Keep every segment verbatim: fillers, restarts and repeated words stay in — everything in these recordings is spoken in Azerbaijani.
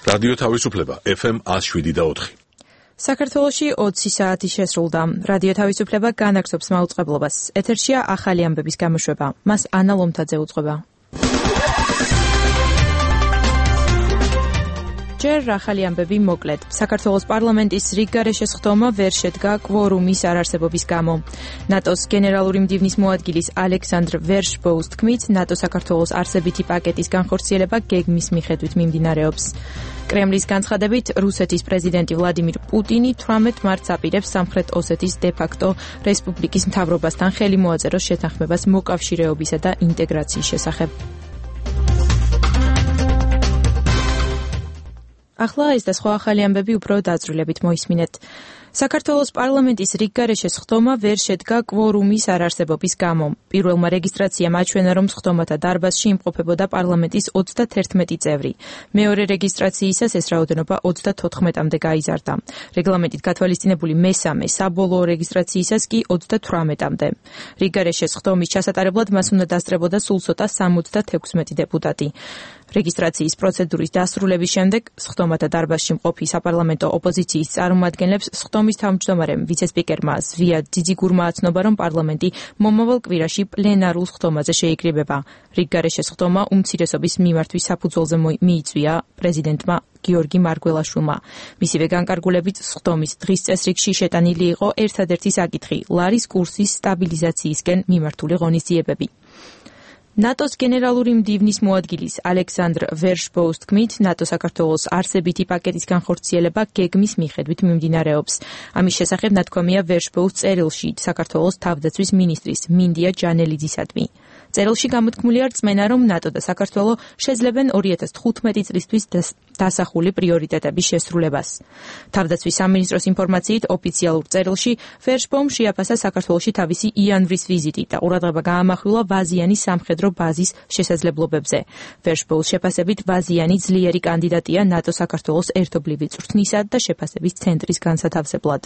რადიო თავისუფლება ეფ ემ one oh seven და four. საქართველოში ოცი საათი შესრულდა. რადიო თავისუფლება განაგრძობს მაუწყებლობას. ეთერშია ახალი ამბების გამოშვება. მას ანა ლომთაძე უწყობა. ჯერ ახალი ამბები მოკლედ. საქართველოს პარლამენტის რიგგარეშე სხდომა ვერ შედგა კვორუმის არარსებობის გამო. ნატოს გენერალური მდივნის მოადგილის ალექსანდრ ვერშბოუს თქმით, ნატო საქართველოს არსებითი პაკეტის განხორციელება გეგმის მიხედვით მიმდინარეობს. კრემლის განცხადებით, რუსეთის პრეზიდენტი ვლადიმირ პუტინი თვრამეტ მარტს აპირებს სამხრეთ ოსეთის დე-ფაქტო რესპუბლიკის მთავრობასთან ხელი მოაწეროს შეთანხმებას მოკავშირეობისა და ინტეგრაციის შესახებ. ახლა ეს და სხვა ახალი ამბები უფრო დაწვრილებით მოისმინეთ. საქართველოს პარლამენტის რიგგარეშე სხდომა ვერ შედგა კვორუმის არარსებობის გამო. პირველმა რეგისტრაციამ აჩვენა, რომ სხდომათა დარბაზში იმყოფებოდა პარლამენტის ოცდათერთმეტი წევრი. მეორე რეგისტრაციისას ეს რაოდენობა ოცდათოთხმეტამდე გაიზარდა. რეგლამენტით გათვალისწინებული მესამე საბოლოო რეგისტრაციისას კი ოცდათვრამეტამდე. რიგგარეშე სხდომის ჩასატარებლად მას უნდა დასწრებოდა სულ ცოტა სამოცდათექვსმეტი დეპუტატი. რეგისტრაციის პროცედურის დასრულების შემდეგ სხდომათა დარბაზში მყოფი საპარლამენტო ოპოზიციის წარმომადგენლებს სხდომის თავმჯდომარემ ვიცე-სპიკერმა ზვია ძიძიგურმა აცნობა, რომ პარლამენტი მომავალ კვირაში პლენარულ სხდომაზე შეიკრიბება. რიგგარეშე სხდომა უმცირესობის მიმართვის საფუძველზე მიიწვია პრეზიდენტმა გიორგი მარგველაშვილმა. მისივე განკარგულებით სხდომის დღის წესრიგში შეტანილი იყო ერთადერთი საკითხი ლარის კურსის სტაბილიზაციისკენ მიმართული ღონისძიებები. ნატოს გენერალური მდივნის მოადგილის ალექსანდრ ვერშბოუს თქმით, ნატო საქართველოს არსებითი პაკეტის განხორციელება გეგმის მიხედვით მიმდინარეობს. ამის შესახებ ნათქვამია ვერშბოუს წერილში საქართველოს თავდაცვის მინისტრის მინდია ჯანელიძისადმი. წერილში გამოთქმულია რწმენა, რომ ნატო და საქართველო შეძლებენ ორი ათას თხუთმეტი წლისთვის დასახული პრიორიტეტების შესრულებას. თავდაცვის სამინისტროს ინფორმაციით ოფიციალურ წერილში ვერშბოუმ შეაფასა საქართველოში თავისი იანვრის ვიზიტი და ყურადღება გაამახვილა ვაზიანის სამხედრო ბაზის შესაძლებლობებზე. ვერშბოუს შეფასებით ვაზიანი ძლიერი კანდიდატია ნატო საქართველოს ერთობლივი წვრთნისა და შეფასების ცენტრის განსათავსებლად.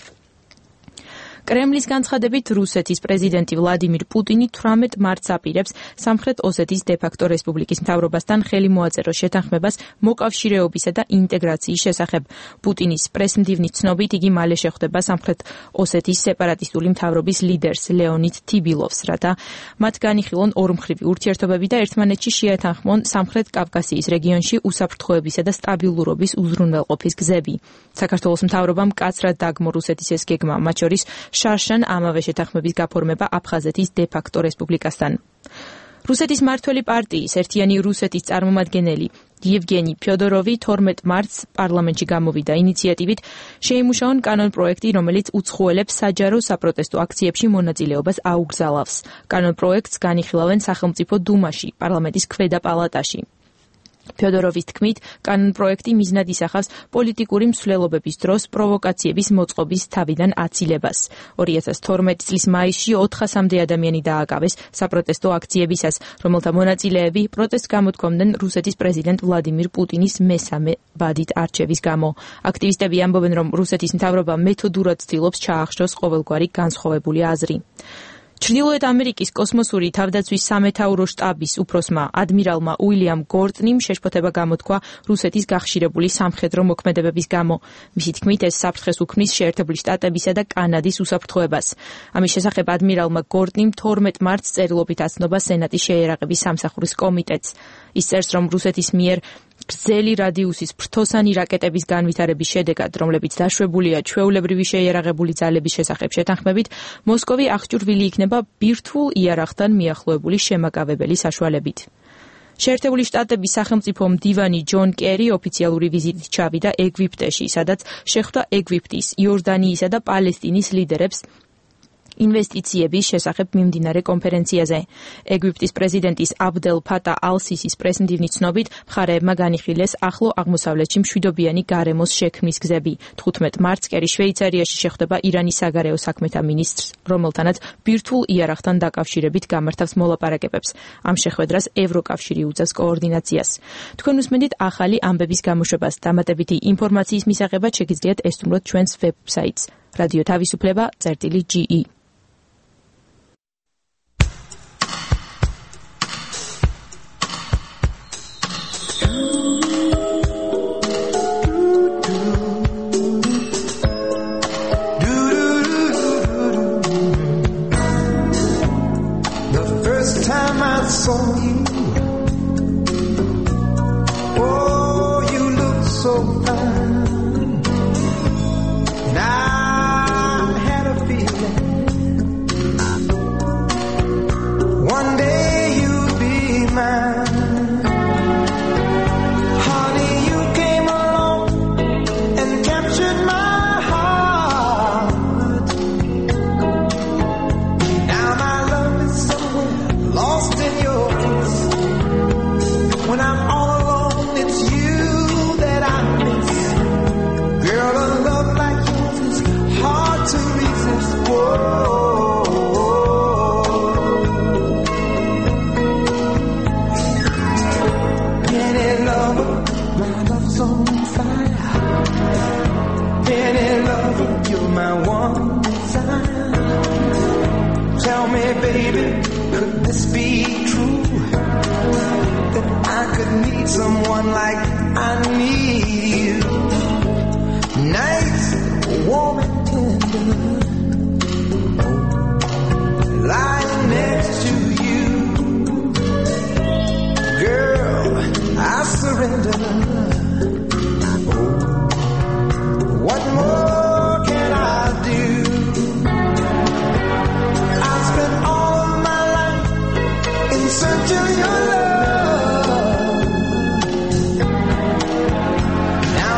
კრემლის განცხადებით, რუსეთის პრეზიდენტი ვლადიმირ პუტინი თვრამეტ მარტს აპირებს სამხრეთ ოსეთის დე-ფაქტო რესპუბლიკის მთავრობასთან ხელი მოაწეროს შეთანხმებას მოკავშირეობისა და ინტეგრაციის შესახებ. პუტინის პრესმდივნის ცნობით, იგი მალე შეხვდება სამხრეთ ოსეთის სეპარატისტული მთავრობის ლიდერს ლეონიდ თიბილოვს, რათა მათ განიხილონ ორმხრივი ურთიერთობები და ერთმანეთში შეეთანხმონ სამხრეთ კავკასიის რეგიონში უსაფრთხოებისა და სტაბილურობის უზრუნველყოფის გზები. საქართველოს მთავრობამ მკაცრად დაგმო რუსეთის ეს გეგმა, მათ შორის შარშან ამავე შეთანხმების გაფორმება აფხაზეთის დე-ფაქტო რესპუბლიკასთან. რუსეთის მმართველი პარტიის ერთიანი რუსეთის წარმომადგენელი ევგენი ფიოდოროვი თორმეტ მარტს პარლამენტში გამოვიდა ინიციატივით შეიმუშაონ კანონპროექტი, რომელიც უცხოელებს საჯარო საპროტესტო აქციებში მონაწილეობას აუგზალავს. კანონპროექტს განიხილავენ სახელმწიფო დუმაში, პარლამენტის ქვედა პალატაში. ფიოდოროვის თქმით, კანონპროექტი მიზნად ისახავს პოლიტიკური მსვლელობების დროს პროვოკაციების მოწყობის თავიდან აცილებას. ორი ათას თორმეტი წლის მაისში ოთხასამდე ადამიანი დააკავეს საპროტესტო აქციებისას, რომელთა მონაწილეები პროტესტს გამოთქვამდნენ რუსეთის პრეზიდენტ ვლადიმირ პუტინის მესამე ვადით არჩევის გამო. აქტივისტები ამბობენ, რომ რუსეთის მთავრობა მეთოდურად ცდილობს ჩაახშოს ყოველგვარი განსხვავებული აზრი. ჩრდილოეთ ამერიკის კოსმოსური თავდაცვის სამეთაურო შტაბის უფროსმა ადმირალმა უილიამ გორტნიმ შეშფოთება გამოთქვა რუსეთის გახშირებული სამხედრო მოქმედებების გამო. მისი თქმით, ეს საფრთხეს უქმნის შეერთებული შტატებისა და კანადის უსაფრთხოებას. ამის შესახებ ადმირალმა გორტნიმ თორმეტ მარტს წერილობით აცნობა სენატის შეიარაღების სამსახურის კომიტეტს. ის წერს, რომ რუსეთის მიერ გრძელი რადიუსის ფრთოსანი რაკეტების განვითარების შედეგად, რომლებიც დაშვებულია ჩვეულებრივი შეიარაღებული ძალების შესახებ შეთანხმებით, მოსკოვი აღჭურვილი იქნება ბირთვულ იარაღთან მიახლოებული შემაკავებელი საშუალებით. შეერთებული შტატების სახელმწიფო მდივანი ჯონ კერი ოფიციალური ვიზიტით ჩავიდა ეგვიპტეში, სადაც შეხვდა ეგვიპტის, იორდანიისა და პალესტინის ლიდერებს ინვესტიციების შესახებ მიმდინარე კონფერენციაზე. ეგვიპტის პრეზიდენტის აბდელ ფატა ალ-სისის პრესმდივნის ცნობით, მხარეებმა განიხილეს ახლო აღმოსავლეთში მშვიდობიანი გარემოს შექმნის გზები. თხუთმეტ მარტს კერი შვეიცარიაში შეხვდება ირანის საგარეო საქმეთა მინისტრს, რომელთანაც ბირთვულ იარაღთან დაკავშირებით გამართავს მოლაპარაკებებს. ამ შეხვედრას ევროკავშირი უწევს კოორდინაციას. თქვენ უსმენთ ახალი ამბების გამოშვებას. დამატებითი ინფორმაციის მისაღებად შეგიძლიათ ესტუმროთ ჩვენს ვებსაიტს რადიო თავისუფლება წერტილი ჯი ი. on you. Oh, you look so fine. And I had a feeling one day you'd be mine. Honey, you came along and captured my heart. Now my love is somewhere lost in yours. When I'm all alone, it's you that I miss. Girl, a love like yours is hard to resist. Whoa. Penny lover, my love's on fire. Penny lover, you're my one desire. Tell me, baby, could this be true? That I could need someone like I need you. Nights warm and tender, lying next to you. Girl, I surrender. What more can I do? I spent all of my life in search of your love. Now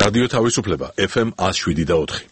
რადიო თავისუფლება ეფ ემ one oh seven და four.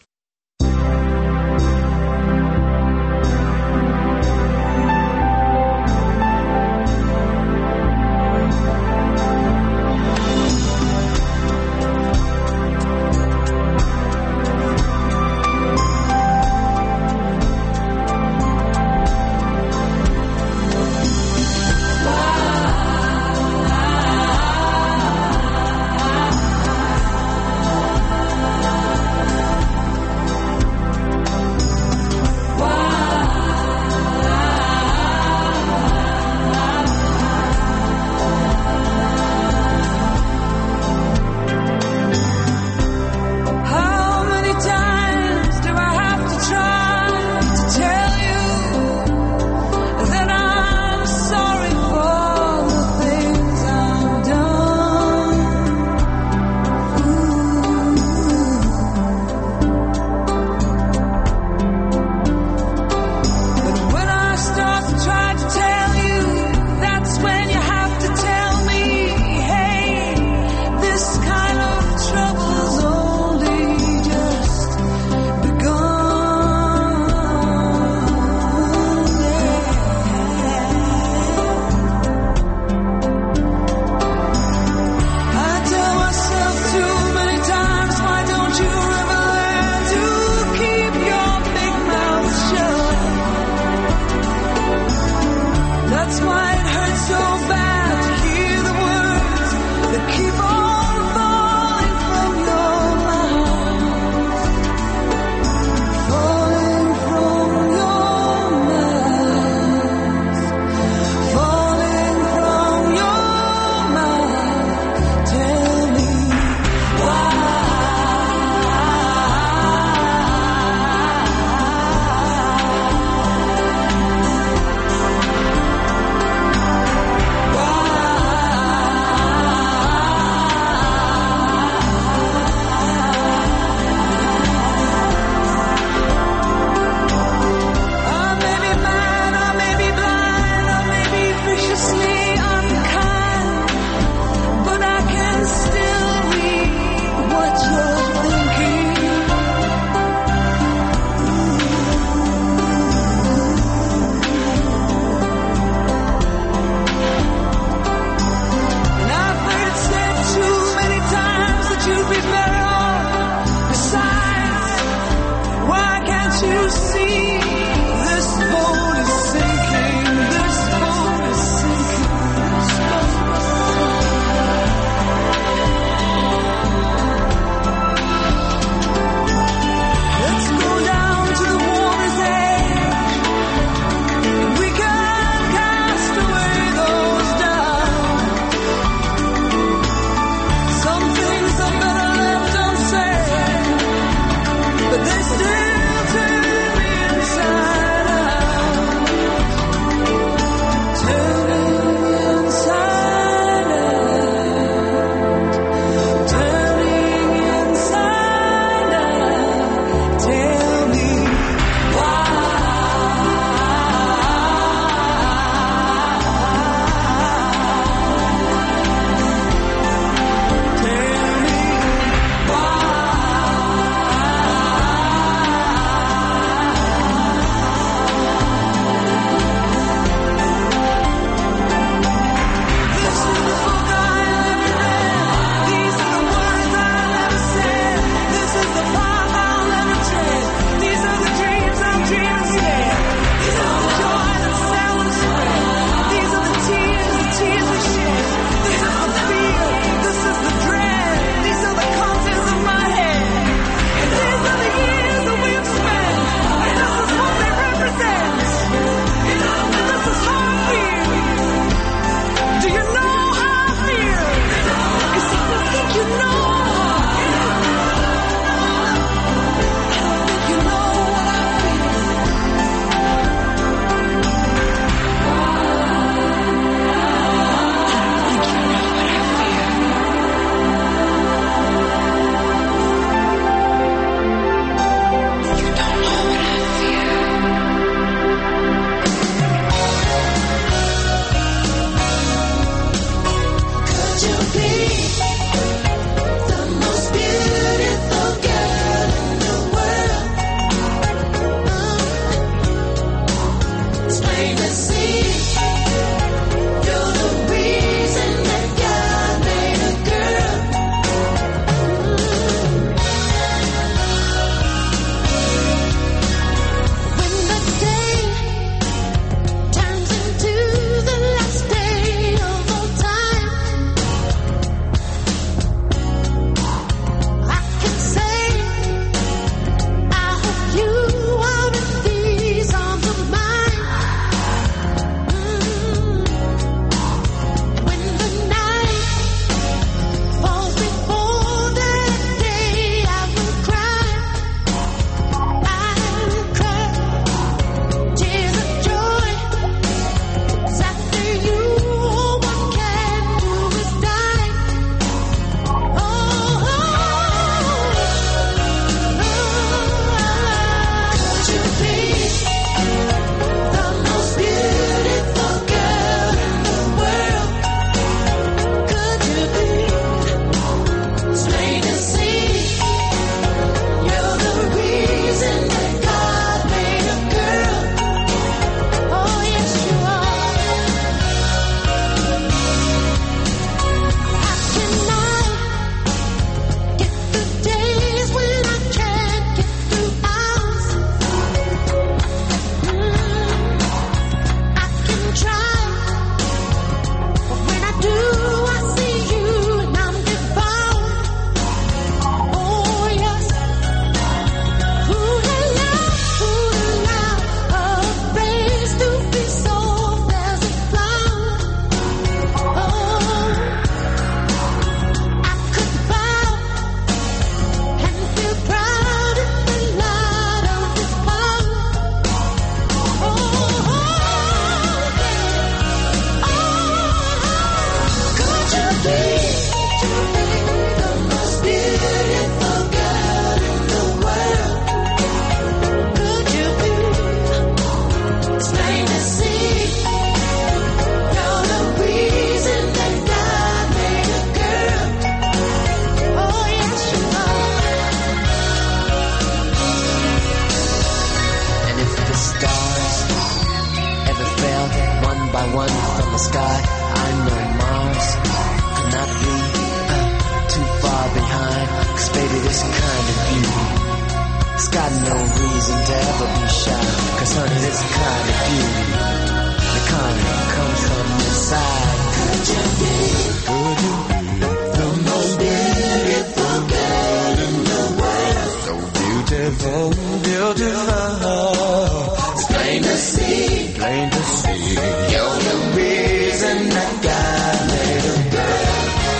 the sky. I know Mars could not be uh, too far behind. Cause baby, this kind of beauty, it's got no reason to ever be shy. Cause honey, this kind of beauty, the kind that comes from inside. Could you be, could you be the most beautiful girl in the world? So beautiful, beautiful. It's plain to see, plain to see. You're the reason that God made a girl.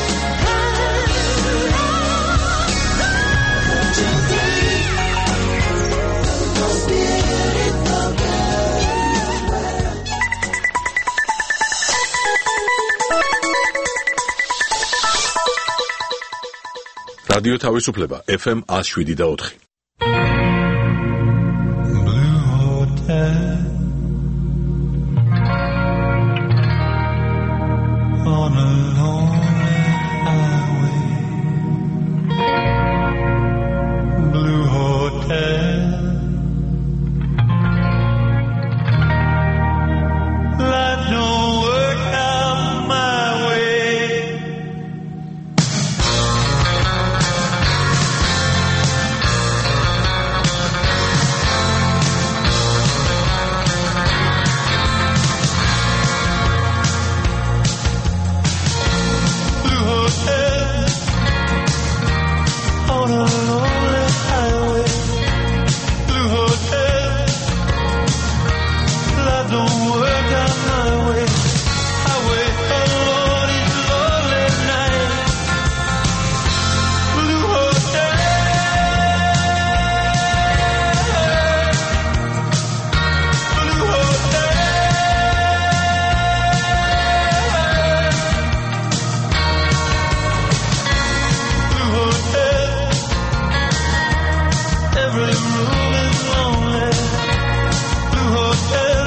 Could you be the most beautiful girl in the world? რადიო თავისუფლება F M one oh seven და four. Blue Hotel on a lonely highway. Blue Hotel, life don't work out my way. Blue Hotel on a lonely highway. Blue Hotel, life don't work out my way. I wait alone each lonely night. Blue Hotel, Blue Hotel, Blue Hotel. Every room is lonely. Blue Hotel,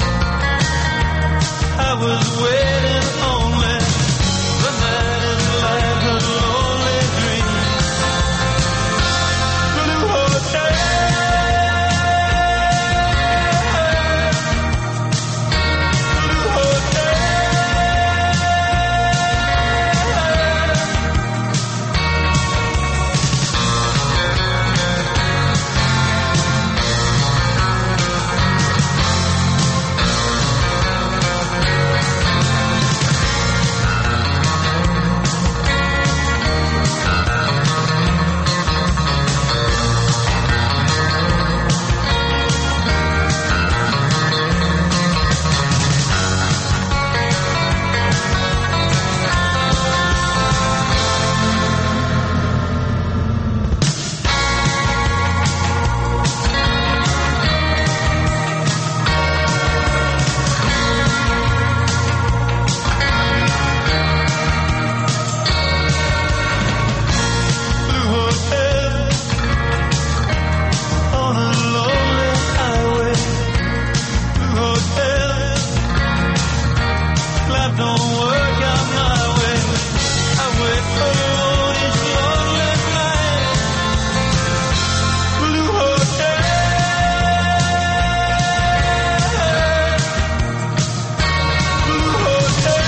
I was waiting only. The night is like a lonely dream. Blue Hotel, Blue Hotel. Blue Hotel on a lonely highway. Blue Hotel, life don't work out my way. I wait alone each lonely night. Blue Hotel, Blue Hotel.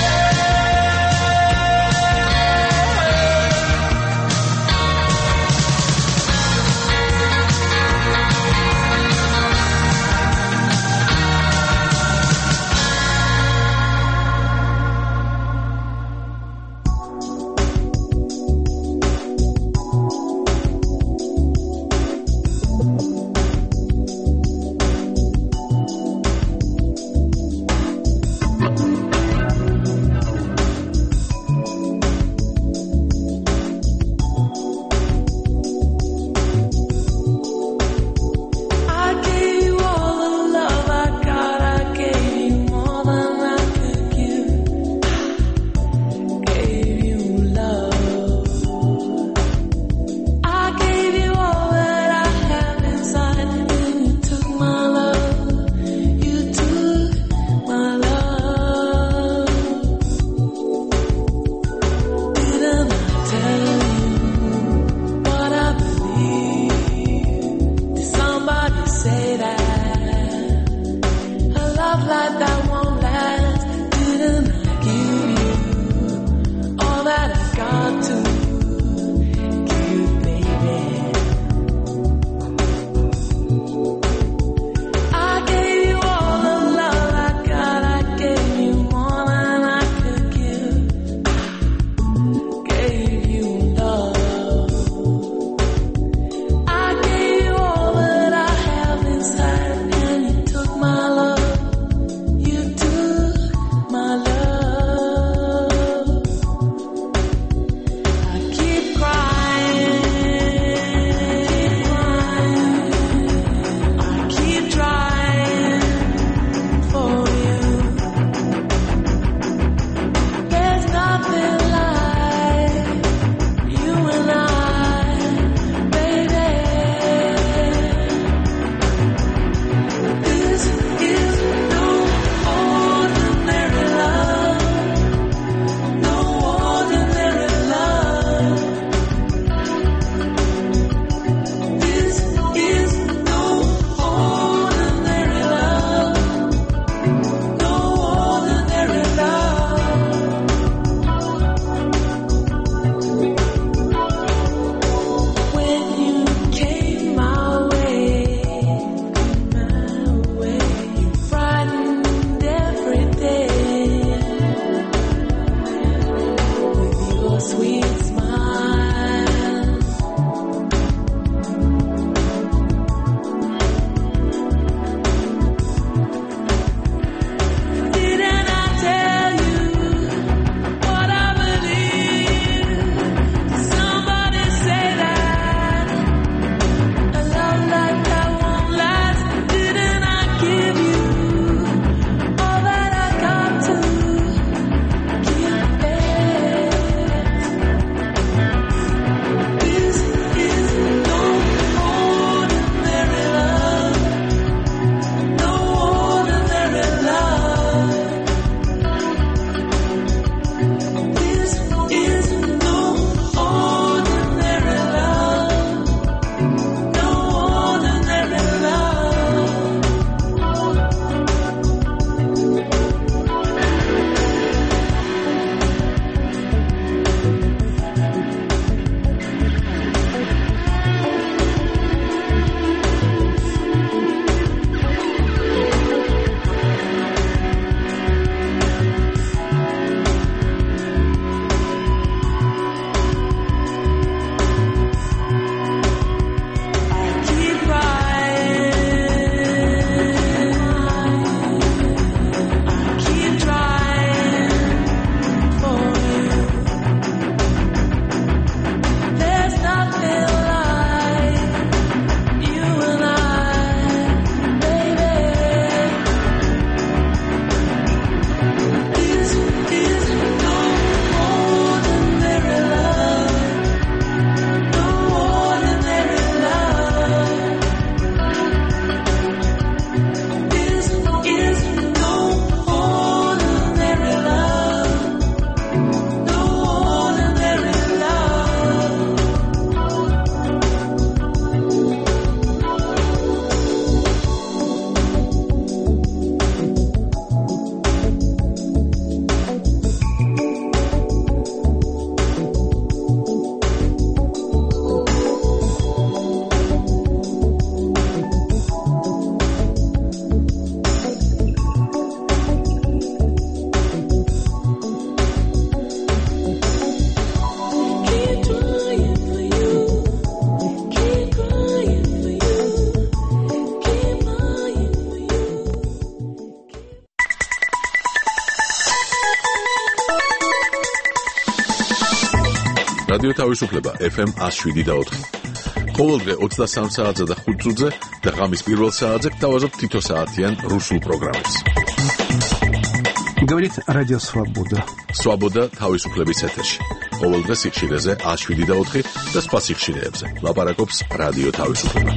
რადიო თავისუფლება ეფ ემ one oh seven და four. ყოველდღე ოცდასამ საათზე და ხუთ წუთზე და ღამის პირველ საათზე გთავაზობთ თითო საათიან რუსულ პროგრამებს. Говорит Радио Свобода. Свобода თავისუფლების ეთერში. ყოველდღე სიხშირეზე one oh seven და four და სხვა სიხშირეებზე. ლაპარაკობს რადიო თავისუფლება.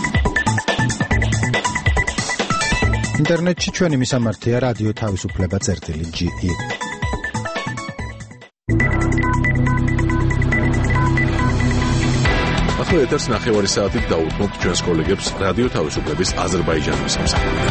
ინტერნეტში ჩვენი მისამართია რადიო თავისუფლება წერტილი ჯი ი. ახლა ეთერს ნახევარი საათით დაუთმობთ ჩვენს კოლეგებს რადიო თავისუფლების აზერბაიჯანის მსახურიდან.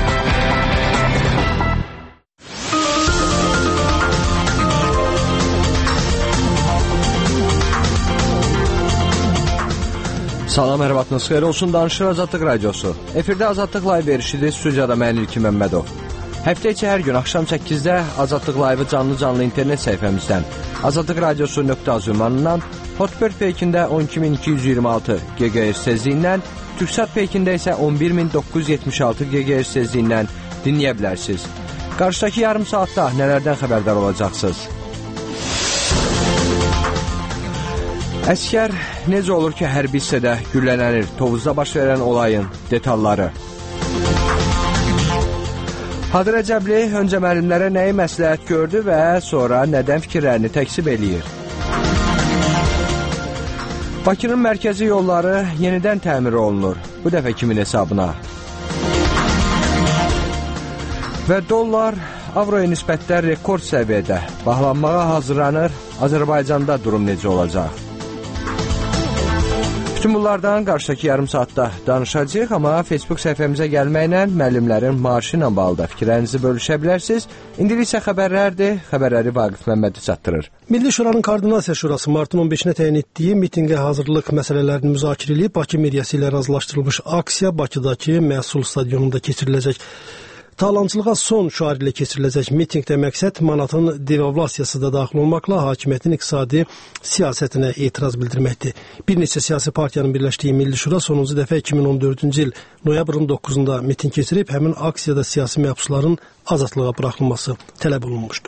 Salam, hər vaxtınız xeyir olsun, danışır Azadlıq Radiosu. Efirdə Azadlıq Live verişidir, studiyada mən İlkin Məmmədov. Həftə içi hər gün axşam səkkizdə Azadlıq Live-ı canlı-canlı internet səhifəmizdən, azadlıq radiosu nöqtə az ünvanından, Hotbird peykində on iki min iki yüz iyirmi altı giqahertz tezliyindən, Türksat peykində isə on bir min doqquz yüz yetmiş altı giqahertz tezliyindən dinləyə bilərsiniz. Qarşıdakı yarım saatda nələrdən xəbərdar olacaqsınız? Əskər necə olur ki, hərbi hissədə güllələnir? Tovuzda baş verən olayın detalları. Hadi Rəcəbli öncə müəllimlərə nəyi məsləhət gördü və sonra nədən fikirlərini təksib eləyir? Bakının mərkəzi yolları yenidən təmir olunur. Bu dəfə kimin hesabına? Və dollar avroya nisbətdə rekord səviyyədə bağlanmağa hazırlanır. Azərbaycanda durum necə olacaq? Bütün bunlardan qarşıdakı yarım saatda danışacağıq, amma Facebook səhifəmizə gəlməklə müəllimlərin maaşı ilə bağlı fikirlərinizi bölüşə bilərsiniz. İndilik isə xəbərlərdir. Xəbərləri Vaqif Məmmədi çatdırır. Milli Şuranın Koordinasiya Şurası martın on beşinə təyin etdiyi mitinqə hazırlıq məsələlərini müzakirə edib Bakı mediası ilə razılaşdırılmış aksiya Bakıdakı Məhsul stadionunda keçiriləcək. Talançılığa son şüarı ilə keçiriləcək mitinqdə məqsəd manatın devalvasiyası da daxil olmaqla hakimiyyətin iqtisadi siyasətinə etiraz bildirməkdir. Bir neçə siyasi partiyanın birləşdiyi Milli Şura sonuncu dəfə iki min on dördüncü il noyabrın doqquzunda mitinq keçirib, həmin aksiyada siyasi məhbusların azadlığa buraxılması tələb olunmuşdu.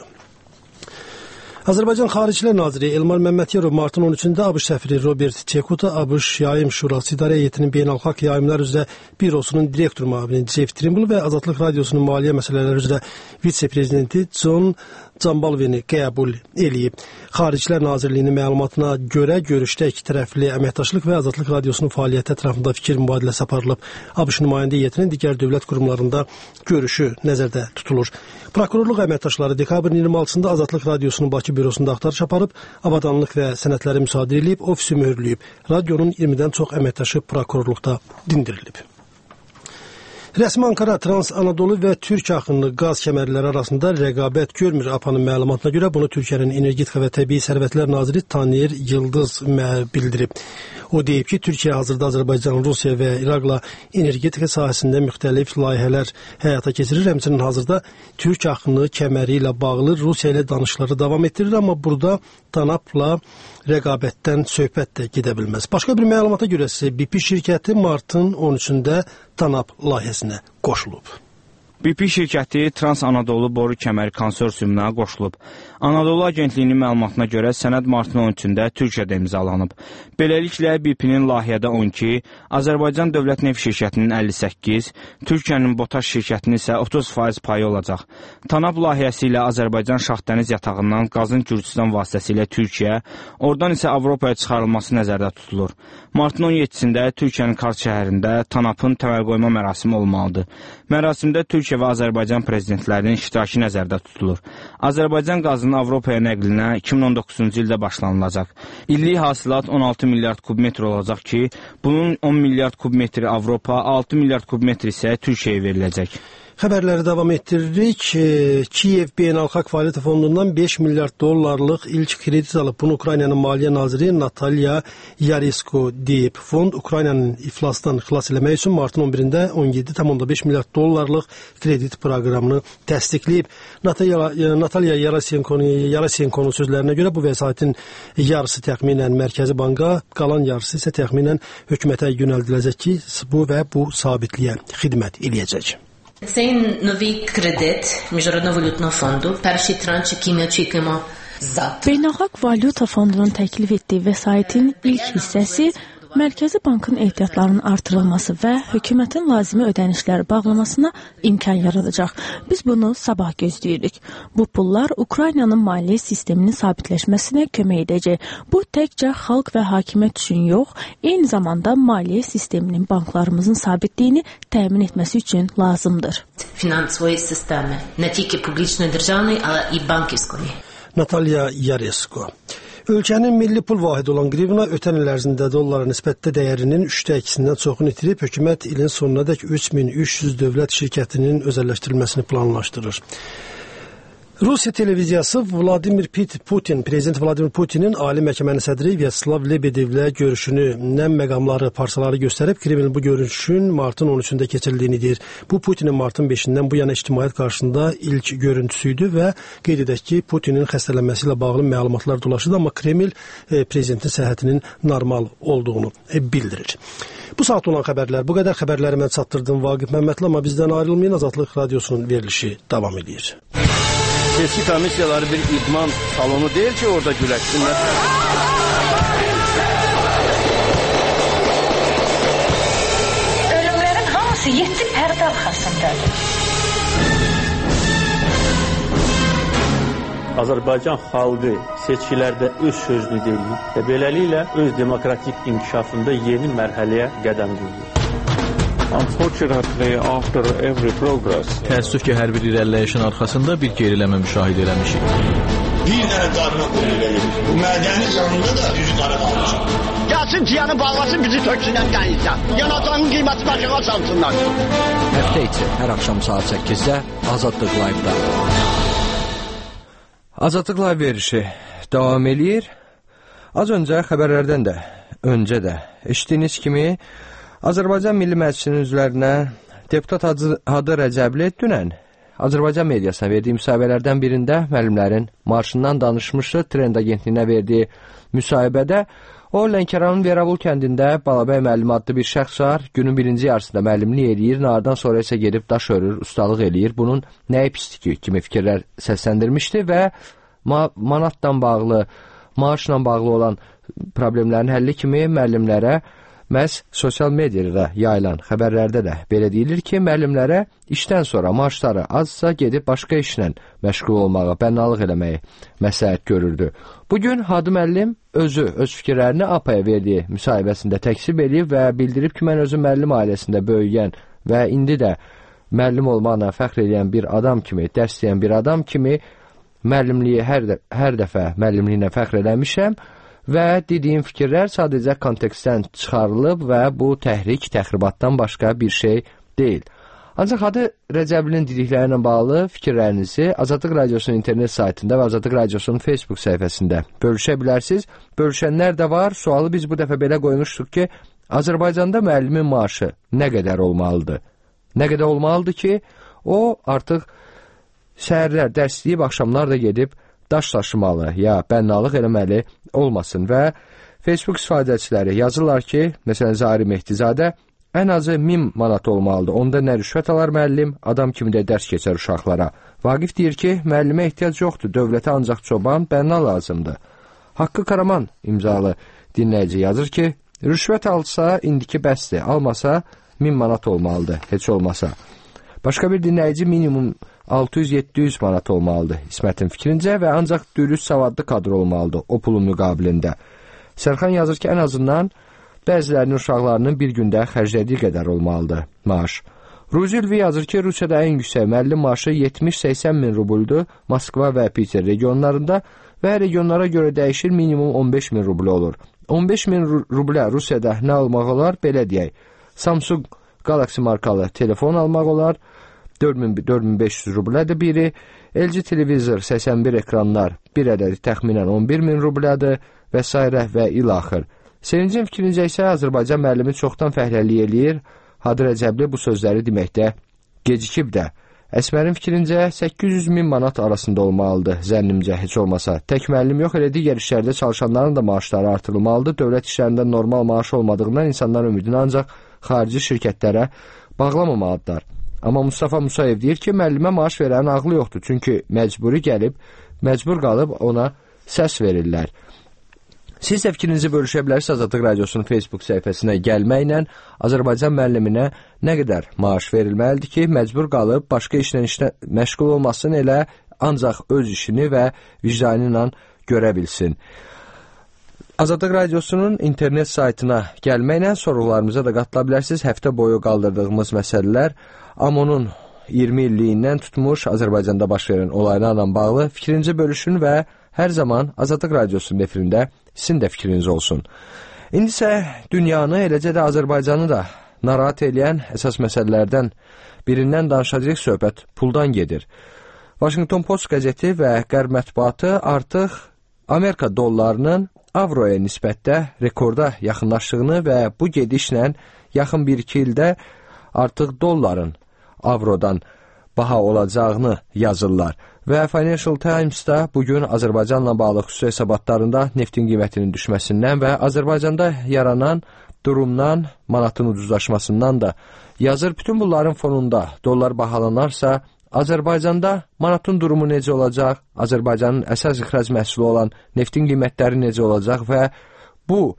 Azərbaycan Xaricilər Naziri Elmar Məmmədiyarov martın on üçündə ABŞ səfiri Robert Çekuta, ABŞ Yayım Şurası İdarə Heyətinin Beynəlxalq Yayımlar üzrə Bürosunun direktor müavini Jeff Trimble və Azadlıq Radiosunun maliyyə məsələləri üzrə vitse-prezidenti John Cambalveni qəbul eləyib. Xaricilər Nazirliyinin məlumatına görə görüşdə iki tərəfli əməkdaşlıq və Azadlıq Radiosunun fəaliyyəti ətrafında fikir mübadiləsi aparılıb. ABŞ nümayəndə heyətinin digər dövlət qurumlarında görüşü nəzərdə tutulur. Prokurorluq əməkdaşları dekabrın iyirmi altısında Azadlıq Radiosunun Bakı bürosunda axtarış aparıb, avadanlıq və sənədləri müsadirə edib, ofisi möhürləyib. Radionun iyirmidən çox əməkdaşı prokurorluqda dindirilib. Rəsmi Ankara, Trans Anadolu və Türk axınlı qaz kəmərləri arasında rəqabət görmür. A P A-nın məlumatına görə bunu Türkiyənin Energetika və Təbii Sərvətlər Naziri Tanir Yıldız bildirib. O deyib ki, Türkiyə hazırda Azərbaycan, Rusiya və İraqla energetika sahəsində müxtəlif layihələr həyata keçirir. Həmçinin hazırda Türk axını kəməri ilə bağlı Rusiya ilə danışıqları davam etdirir, amma burada Tanapla rəqabətdən söhbət də gedə bilməz. Başqa bir məlumata görə isə B P şirkəti martın on üçündə Tanap layihəsinə qoşulub. B P şirkəti Trans Anadolu Boru Kəməri konsorsiyumuna qoşulub. Anadolu Agentliyinin məlumatına görə sənəd martın on üçündə Türkiyədə imzalanıb. Beləliklə B P-nin layihədə on iki, Azərbaycan Dövlət Neft şirkətinin əlli səkkiz, Türkiyənin Botaş şirkətinin isə otuz faiz payı olacaq. Tanap layihəsi ilə Azərbaycan Şahdəniz yatağından qazın Gürcüstan vasitəsilə Türkiyə, oradan isə Avropaya çıxarılması nəzərdə tutulur. Martın on yeddisində Türkiyənin Kars şəhərində Tanapın təməl qoyma mərasimi olmalıdır. Mərasimdə Türkiyə və Azərbaycan prezidentlərinin iştirakı nəzərdə tutulur. Azərbaycan qazının Avropaya nəqlinə iki min on doqquzuncu ildə başlanılacaq. İllik hasilat on altı milyard kubmetr olacaq ki, bunun on milyard kubmetri Avropa, altı milyard kubmetr isə Türkiyəyə veriləcək. Xəbərləri davam etdiririk. Kiyev Beynəlxalq Valyuta Fondundan beş milyard dollarlıq ilk kredit alıb. Bunu Ukraynanın Maliyyə Naziri Natalya Yaresko deyib. Fond Ukraynanın iflasdan xilas eləmək üçün martın on birində on yeddi tam beş milyard dollarlıq kredit proqramını təsdiqləyib. Natalya Yaresenkonun sözlərinə görə bu vəsaitin yarısı təxminən Mərkəzi Banka, qalan yarısı isə təxminən hökumətə yönəldiləcək ki, bu və bu sabitliyə xidmət eləyəcək. Цей новий кредит Міжнародного валютного фонду, перший транш, який ми очікуємо Beynəlxalq Valyuta Fondunun təklif etdiyi vəsaitin ilk hissəsi Mərkəzi Bankın ehtiyatlarının artırılması və hökumətin lazımi ödənişləri bağlamasına imkan yaradacaq. Biz bunu sabah gözləyirik. Bu pullar Ukraynanın maliyyə sisteminin sabitləşməsinə kömək edəcək. Bu təkcə xalq və hakimiyyət üçün yox, eyni zamanda maliyyə sisteminin banklarımızın sabitliyini təmin etməsi üçün lazımdır. Фінансової системи, не тільки публічної державної, але і банківської. Natalya Yaresko. Ölkənin milli pul vahidi olan qrivna ötən il ərzində dollara nisbətdə dəyərinin üçdə ikisindən çoxunu itirib, hökumət ilin sonunadək üç min üç yüz dövlət şirkətinin özəlləşdirilməsini planlaşdırır. Rusiya televiziyası Vladimir Putin, Prezident Vladimir Putinin Ali Məhkəmənin sədri Vyacheslav Lebedevlə görüşünü, nəm məqamları, parçaları göstərib, Kremlin bu görüşün martın on üçündə keçirdiyini deyir. Bu Putinin martın beşindən bu yana ictimaiyyət qarşısında ilk görüntüsüydü və qeyd edək ki, Putinin xəstələnməsi ilə bağlı məlumatlar dolaşırdı, amma Kreml e, prezidentin səhhətinin normal olduğunu e, bildirir. Bu saat olan xəbərlər, bu qədər xəbərləri mən çatdırdım Vaqif Məmmədli, amma bizdən ayrılmayın, Azadlıq Radiosunun verilişi davam edir. Seçki komissiyaları bir idman salonu deyil ki, orada güləşsinlər. Ölümlərin hamısı yeddi pərdə arxasındadır. Azərbaycan xalqı seçkilərdə öz sözünü deyir və beləliklə öz demokratik inkişafında yeni mərhələyə qədəm qoyur. Unfortunately, after every progress, təəssüf ki, hər bir irəliləyişin arxasında bir geriləmə müşahidə eləmişik. Bir dənə qadına qol eləyir. Bu mədəni canında da yüzü qara qalmışıq. Gəlsin ciyanı bağlasın, bizi töksünən qəyinsə. Yanacağın qiyməti başına çalsınlar. Həftə içi hər axşam saat səkkizdə Azadlıq Live-da. Azadlıq Live verişi davam eləyir. Az öncə xəbərlərdən də, öncə də eşitdiyiniz kimi Azərbaycan Milli Məclisinin üzvlərinə deputat Hadı Rəcəbli dünən Azərbaycan mediasına verdiyi müsahibələrdən birində müəllimlərin marşından danışmışdı. Trend agentliyinə verdiyi müsahibədə o Lənkəranın Veravul kəndində Balabəy müəllim adlı bir şəxs var. Günün birinci yarısında müəllimlik eləyir, nardan sonra isə gedib daş örür, ustalıq eləyir. Bunun nəyi pisliyi kimi fikirlər səsləndirmişdi və ma manatla bağlı, maaşla bağlı olan problemlərin həlli kimi müəllimlərə məhz sosial mediada yayılan xəbərlərdə də belə deyilir ki, müəllimlərə işdən sonra maaşları azsa gedib başqa işlə məşğul olmağa, bənalıq eləməyi məsləhət görürdü. Bugün Hadı müəllim özü, öz fikirlərini A P A-ya verdiyi müsahibəsində təksib edib və bildirib ki, mən özüm müəllim ailəsində böyüyən və indi də müəllim olmaqla fəxr edən bir adam kimi, dərs deyən bir adam kimi müəllimliyi hər, də, hər dəfə müəllimliyinə fəxr eləmişəm. Və dediyim fikirlər sadəcə kontekstdən çıxarılıb və bu təhrik, təxribatdan başqa bir şey deyil. Ancaq Hadı Rəcəblinin dediklərinə bağlı fikirlərinizi Azadlıq Radiosunun internet saytında və Azadlıq Radiosunun Facebook səhifəsində bölüşə bilərsiniz. Bölüşənlər də var. Sualı biz bu dəfə belə qoymuşduq ki, Azərbaycanda müəllimin maaşı nə qədər olmalıdır? Nə qədər olmalıdır ki, o artıq səhərlər dərs deyib, axşamlar da gedib daş daşımalı, ya bənalıq eləməli olmasın və Facebook istifadəçiləri yazırlar ki, məsələn, Zahiri Mehdizadə ən azı min manat olmalıdır. Onda nə rüşvət alar müəllim, adam kimi də dərs keçər uşaqlara. Vaqif deyir ki, müəllimə ehtiyac yoxdur, dövlətə ancaq çoban, bənna lazımdır. Haqqı Karaman imzalı dinləyici yazır ki, rüşvət alsa indiki bəsdir, almasa min manat olmalıdır, heç olmasa. Başqa bir dinləyici minimum altı yüz yeddi yüz manat olmalıdır İsmətin fikrincə və ancaq dürüst savadlı kadr olmalıdır o pulun müqabilində. Sərxan yazır ki, ən azından bəzilərinin uşaqlarının bir gündə xərclədiyi qədər olmalıdır maaş. Ruzilvi yazır ki, Rusiyada ən yüksək müəllim maaşı yetmiş səksən min rubuldur Moskva və Piter regionlarında və regionlara görə dəyişir, minimum on beş min rubl olur. on beş min rublə Rusiyada nə almaq olar? Belə deyək, Samsung Galaxy markalı telefon almaq olar, dörd min beş yüz rublədir biri, L G televizor səksən bir ekranlar bir ədədi təxminən on bir min rublədir və s. və ilaxır. Sevincin fikrincə isə Azərbaycan müəllimi çoxdan fəhləlik eləyir, Hadı Rəcəbli bu sözləri deməkdə gecikib də. Əsmərin fikrincə səkkiz yüz min manat arasında olmalıdır, zənnimcə heç olmasa. Tək müəllim yox, elə digər işlərdə çalışanların da maaşları artırılmalıdır. Dövlət işlərində normal maaş olmadığından insanlar ümidini ancaq xarici şirkətlərə bağlamamalıdırlar. Amma Mustafa Musayev deyir ki, müəllimə maaş verənin ağlı yoxdur, çünki məcburi gəlib, məcbur qalıb ona səs verirlər. Siz də fikrinizi bölüşə bilərsiniz Azadlıq Radiosunun Facebook səhifəsinə gəlməklə Azərbaycan müəlliminə nə qədər maaş verilməlidir ki, məcbur qalıb başqa işlə işlə məşğul olmasın, elə ancaq öz işini və vicdanı ilə görə bilsin. Azadlıq Radiosunun internet saytına gəlməklə sorğularımıza da qatıla bilərsiniz. Həftə boyu qaldırdığımız məsələlər A M O-nun iyirmi illiyindən tutmuş Azərbaycanda baş verən olaylarla bağlı fikrinizi bölüşün və hər zaman Azadlıq Radiosunun efirində sizin də fikriniz olsun. İndi isə dünyanı, eləcə də Azərbaycanı da narahat edən əsas məsələlərdən birindən danışacaq. Söhbət puldan gedir. Washington Post qəzeti və Qərb mətbuatı artıq Amerika dollarının avroya nisbətdə rekorda yaxınlaşdığını və bu gedişlə yaxın bir-iki ildə artıq dolların avrodan baha olacağını yazırlar. Və Financial Times-da bugün Azərbaycanla bağlı xüsusi hesabatlarında neftin qiymətinin düşməsindən və Azərbaycanda yaranan durumdan, manatın ucuzlaşmasından da yazır. Bütün bunların fonunda dollar bahalanarsa, Azərbaycanda manatın durumu necə olacaq, Azərbaycanın əsas ixrac məhsulu olan neftin qiymətləri necə olacaq və bu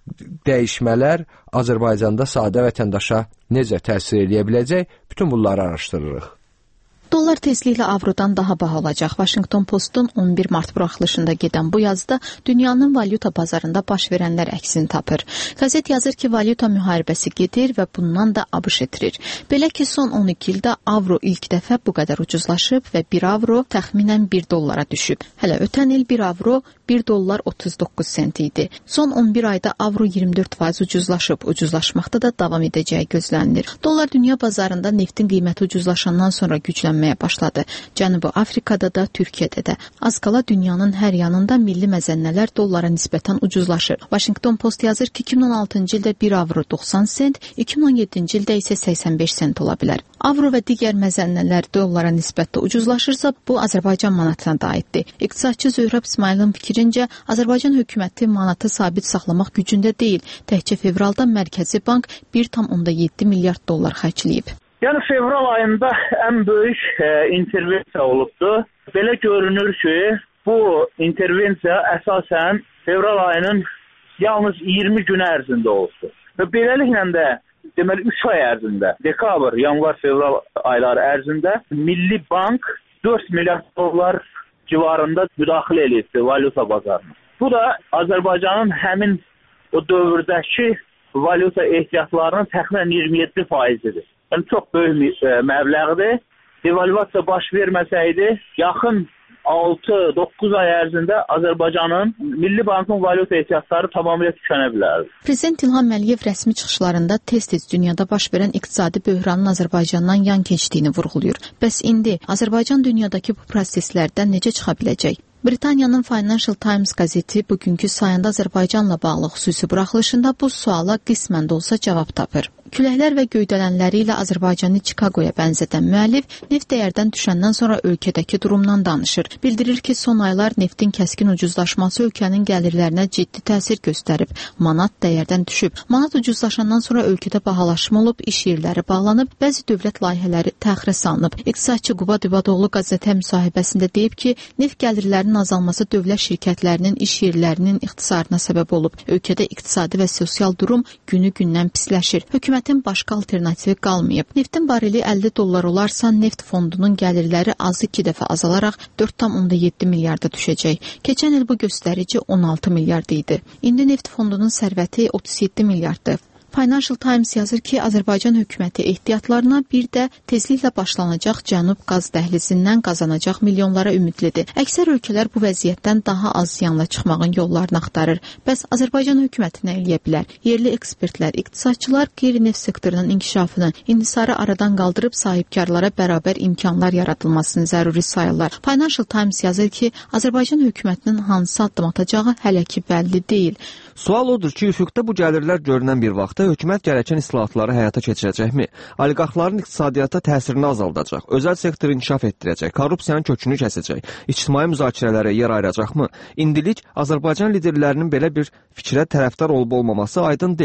dəyişmələr Azərbaycanda sadə vətəndaşa necə təsir edə biləcək, bütün bunları araşdırırıq. Dollar tezliklə avrodan daha baha olacaq. Washington Postun on bir mart buraxılışında gedən bu yazıda dünyanın valyuta bazarında baş verənlər əksini tapır. Qəzet yazır ki, valyuta müharibəsi gedir və bundan da ABŞ itirir. Belə ki, son on iki ildə avro ilk dəfə bu qədər ucuzlaşıb və bir avro təxminən bir dollara düşüb. Hələ ötən il bir avro bir dollar otuz doqquz sent idi. Son on bir ayda avro iyirmi dörd faiz ucuzlaşıb, ucuzlaşmaqda da davam edəcəyi gözlənilir. Dollar dünya bazarında neftin qiyməti ucuzlaşandan sonra güclənməyə başladı. Cənubi Afrikada da, Türkiyədə də. Az qala dünyanın hər yanında milli məzənnələr dollara nisbətən ucuzlaşır. Washington Post yazır ki, iki min on altıncı ildə bir avro doxsan sent, iki min on yeddinci ildə isə səksən beş sent ola bilər. Avro və digər məzənnələr dollara nisbətdə ucuzlaşırsa, bu Azərbaycan manatına da aiddir. İqtisadçı Zöhrəb İsmailin fikrincə, Azərbaycan hökuməti manatı sabit saxlamaq gücündə deyil. Təkcə fevralda Mərkəzi Bank bir tam onda yeddi milyard dollar xərcləyib. Yəni fevral ayında ən böyük e, intervensiya olubdu. Belə görünür ki, bu intervensiya əsasən fevral ayının yalnız iyirmi gün ərzində oldu. Və beləliklə də deməli üç ay ərzində, dekabr, yanvar, fevral ayları ərzində Milli Bank dörd milyard dollar civarında müdaxilə edildi valyuta bazarına. Bu da Azərbaycanın həmin o dövrdəki valyuta ehtiyatlarının təxminən iyirmi yeddi faizidir. Yəni çox böyük məbləğdir. Devalvasiya baş verməsəydi, yaxın altı doqquz ay ərzində Azərbaycanın Milli Bankın valyuta ehtiyatları tamamilə tükənə bilərdi. Prezident İlham Əliyev rəsmi çıxışlarında tez-tez dünyada baş verən iqtisadi böhranın Azərbaycandan yan keçdiyini vurğulayır. Bəs indi Azərbaycan dünyadakı bu proseslərdən necə çıxa biləcək? Britaniyanın Financial Times qəzeti bugünkü sayında Azərbaycanla bağlı xüsusi buraxılışında bu suala qismən də olsa cavab tapır. Küləklər və göydələnləri ilə Azərbaycanı Çikaqoya bənzədən müəllif neft dəyərdən düşəndən sonra ölkədəki durumdan danışır. Bildirir ki, son aylar neftin kəskin ucuzlaşması ölkənin gəlirlərinə ciddi təsir göstərib. Manat dəyərdən düşüb. Manat ucuzlaşandan sonra ölkədə bahalaşma olub, iş yerləri bağlanıb, bəzi dövlət layihələri təxirə salınıb. İqtisadçı Qubad İbadoğlu qəzetə müsahibəsində deyib ki, neft gəlirlərinin azalması dövlət şirkətlərinin iş yerlərinin ixtisarına səbəb olub. Ölkədə iqtisadi və sosial durum günü-gündən pisləşir. Hökumətin başqa alternativi qalmayıb. Neftin bareli əlli dollar olarsa, neft fondunun gəlirləri azı iki dəfə azalaraq dörd tam onda yeddi milyarda düşəcək. Keçən il bu göstərici on altı milyard idi. İndi neft fondunun sərvəti otuz yeddi milyarddır. Financial Times yazır ki, Azərbaycan hökuməti ehtiyatlarına bir də tezliklə başlanacaq Cənub qaz dəhlizindən qazanacaq milyonlara ümidlidir. Əksər ölkələr bu vəziyyətdən daha az ziyanla çıxmağın yollarını axtarır. Bəs Azərbaycan hökuməti nə eləyə bilər? Yerli ekspertlər, iqtisadçılar qeyri-neft sektorunun inkişafını, inhisarı aradan qaldırıb sahibkarlara bərabər imkanlar yaradılmasını zəruri sayırlar. Financial Times yazır ki, Azərbaycan hökumətinin hansı addım atacağı hələ ki bəlli deyil. Sual odur ki, üfüqdə bu gəlirlər görünən bir vaxtda hökumət gərəkən islahatları həyata keçirəcəkmi? Oliqarxların iqtisadiyyata təsirini azaldacaq, özəl sektoru inkişaf etdirəcək, korrupsiyanın kökünü kəsəcək, ictimai müzakirələrə yer ayıracaqmı? İndilik Azərbaycan liderlərinin belə bir fikrə tərəfdar olub olmaması aydın deyil.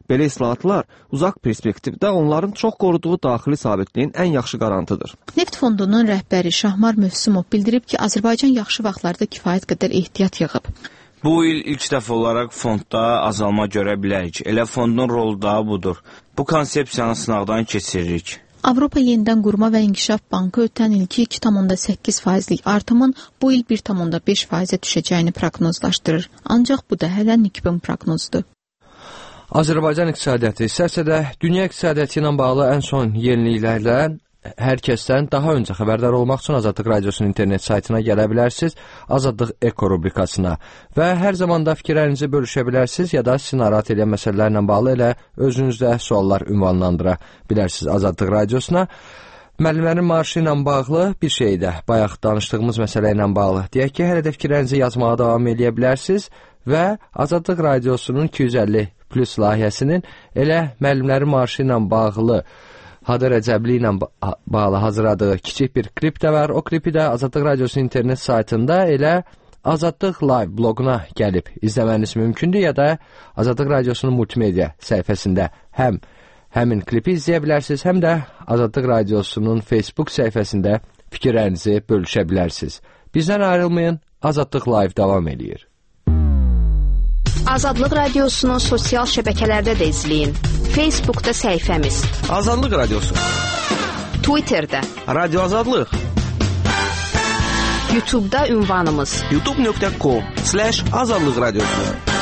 Belə islahatlar uzaq perspektivdə onların çox qoruduğu daxili sabitliyin ən yaxşı qarantıdır. Neft fondunun rəhbəri Şahmar Mövsümov bildirib ki, Azərbaycan yaxşı vaxtlarda kifayət qədər ehtiyat yığıb. Bu il ilk dəfə olaraq fondda azalma görə bilərik. Elə fondun rolu da budur. Bu konsepsiyanı sınaqdan keçiririk. Avropa Yenidən Qurma və İnkişaf Bankı ötən ilki iki tam onda səkkiz faizlik artımın bu il bir tam onda beş faizə düşəcəyini proqnozlaşdırır. Ancaq bu da hələ nikbin proqnozdur. Azərbaycan iqtisadiyyatı hissəsi də dünya iqtisadiyyatı ilə bağlı ən son yeniliklərlə hər kəsdən daha öncə xəbərdar olmaq üçün Azadlıq Radiosunun internet saytına gələ bilərsiniz, Azadlıq Eko rubrikasına və hər zaman da fikirlərinizi bölüşə bilərsiniz ya da sizi narahat edən məsələlərlə bağlı elə özünüzdə suallar ünvanlandıra bilərsiniz Azadlıq Radiosuna. Müəllimlərin maaşı ilə bağlı bir şey də, bayaq danışdığımız məsələ ilə bağlı. Deyək ki, hələ də fikirlərinizi yazmağa davam edə bilərsiniz və Azadlıq Radiosunun iki yüz əlli plus layihəsinin elə müəllimlərin maaşı ilə bağlı Hadı Rəcəbli ilə bağlı hazırladığı kiçik bir klip də var. O klipi də Azadlıq Radiosunun internet saytında elə Azadlıq Live bloguna gəlib izləməniz mümkündür ya da Azadlıq Radiosunun multimedia səhifəsində həm həmin klipi izləyə bilərsiniz, həm də Azadlıq Radiosunun Facebook səhifəsində fikirlərinizi bölüşə bilərsiniz. Bizdən ayrılmayın, Azadlıq Live davam edir. Azadlıq Radiosunu sosial şəbəkələrdə də izləyin. Facebookda səhifəmiz Azadlıq Radiosu, Twitterdə Radio Azadlıq, YouTube'da ünvanımız youtube nöqtə com slash azadlıq radiosu.